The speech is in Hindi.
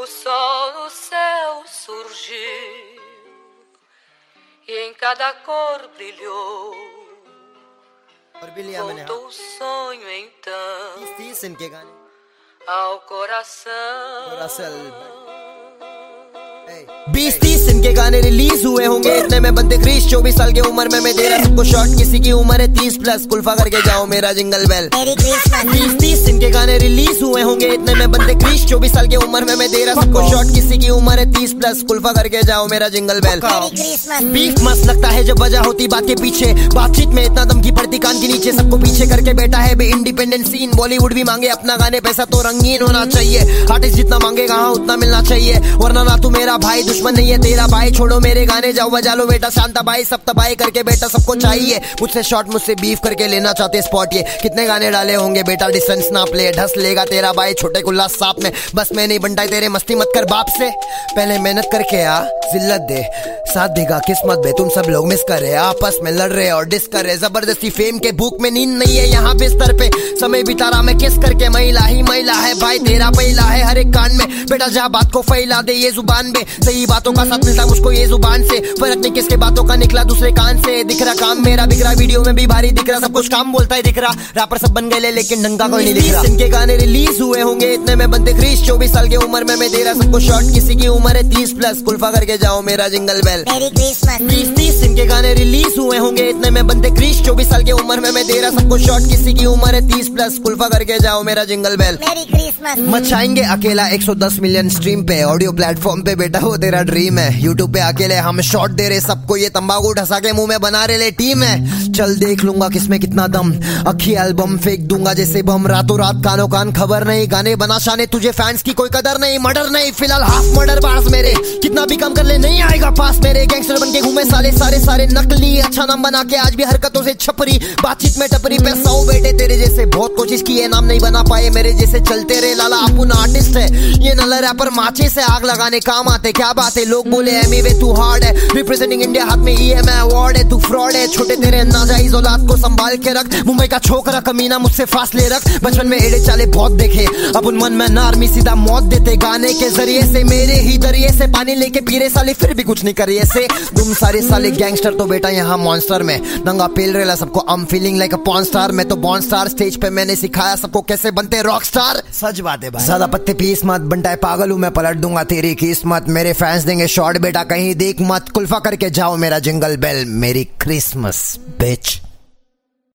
O sol no céu surgiu e em cada cor brilhou. Voltou o sonho então ao coração. 20-30 इनके गाने रिलीज हुए होंगे, इतने में बनते क्रिश। 24 साल की उम्र में मैं दे रहा सबको शॉट, किसी की उम्र है 30+ कुल्फा करके जाओ मेरा जिंगल बेल। 20-30 इनके गाने रिलीज हुए होंगे, इतने में बनते क्रिश। 24 साल की उम्र में मैं दे रहा सबको शॉट, किसी की उम्र है 30+ कुल्फा करके जाओ मेरा जिंगल बेल। बीफ मस्त लगता है जब वजह होती बात के पीछे, बातचीत में इतना दम की पड़ती कान के नीचे। सबको पीछे करके बैठा है बे इंडिपेंडेंट सीन, बॉलीवुड भी मांगे अपना गाने, पैसा तो रंगीन होना चाहिए। आर्टिस्ट जितना मांगेगा हाँ उतना मिलना चाहिए, वरना ना तू मेरा भाई दुश्मन नहीं है तेरा भाई। छोड़ो मेरे गाने जाओ बजा लो बेटा, शांता भाई सब तबाही करके बेटा सबको चाहिए। मुझसे शॉट मुझसे बीफ करके लेना चाहते स्पॉट, ये कितने गाने डाले होंगे बेटा डिस्टेंस ना प्ले। ढस लेगा तेरा भाई छोटे कुल्ला सांप में, बस मैं नहीं बनता तेरे मस्ती मत कर बाप से। पहले मेहनत करके आ जिल्लत दे, साथ देगा किस्मत बे। तुम सब लोग मिस कर रहे आपस में लड़ रहे और डिस कर रहे, जबरदस्ती फेम के भूख में नींद नहीं है यहाँ बिस्तर पे। समय बिता रहा मैं किस करके, महिला ही महिला है भाई तेरा पहला है हर एक कान में। बेटा जा बात को फैला दे ये जुबान में, सही बातों का साथ मिलता मुझको ये जुबान से। फर्क नहीं किसके बातों का निकला दूसरे कान से। दिख रहा काम मेरा बिक रहा, वीडियो में भी भारी दिख रहा, सब कुछ काम बोलता है दिख रहा। रैपर सब बन गए लेकिन ढंगा कोई नहीं दिख रहा। इनके गाने रिलीज हुए होंगे, इतने में बनते क्रिश। 24 साल की उम्र में मैं दे रहा सबको शॉट, किसी की उम्र है 30+ कुल्फा करके जाओ मेरा जिंगल बेल। 20-30 इनके गाने रिलीज हुए होंगे, इतने में बनते क्रिश। 24 साल की उम्र में मैं दे रहा सबको शॉट, किसी की उम्र है 30+ कुल्फा करके जाओ मेरा जिंगल बेल। मचाएंगे अकेला 110 मिलियन स्ट्रीम पे, ऑडियो प्लेटफॉर्म पे बेटा वो तेरा ड्रीम है। यूट्यूब पे अकेले हम शॉट दे रहे सबको, ये तंबाकू ढसा के मुंह में बना रहे ले टीम है। चल देख लूंगा किसमें कितना दम, अखी एल्बम फेंक दूंगा जैसे बम। रातों रात कानो कान खबर नहीं, गाने बना शाने तुझे फैंस की कोई कदर नहीं। मर्डर नहीं फिलहाल हाफ मर्डर बास मेरे, कितना भी कम कर ले नहीं आएगा पास मेरे। गैंगस्टर बन के घूमे साले सारे नकली, अच्छा नाम बना के आज भी हरकतों से छपरी। बातचीत में टपरी पे 100 बेटे तेरे जैसे बहुत कोशिश की है, नाम नहीं बना पाए मेरे जैसे। चलते रहे लाला अपन आर्टिस्ट है, ये नल्ला रैपर माचे से आग लगाने काम आते। क्या बात है लोग बोले एमी वे तू हार्ड है, रिप्रेजेंटिंग इंडिया हाथ में EMI अवार्ड है। तू फ्रॉड है छोटे तेरे नाजायज औलाद को संभाल के रख। मुंबई का छोकरा कमीना मुझसे फासले रख, बचपन में एड़े चाले बहुत देखे। अपन मन में नार्मी सीधा मौत देते, गाने के जरिए से मेरे ही दरिए से पानी लेके पीरे साले फिर भी कुछ नहीं करिए से। तुम सारे साले गैंगस्टर तो बेटा यहाँ मॉन्स्टर में नंगा पेल रेला सबको। I am feeling like a porn star, मैं तो बॉर्न स्टार। स्टेज पे मैंने सिखाया सबको कैसे बनते रॉक स्टार। सच बात है भाई, ज्यादा पत्ते पीस मत, बनता है पागल हूँ मैं, पलट दूंगा तेरी किस्मत। मेरे फैंस देंगे शॉर्ट बेटा कहीं देख मत, कुल्फा करके जाओ मेरा जिंगल बेल। मेरी क्रिसमस बिच।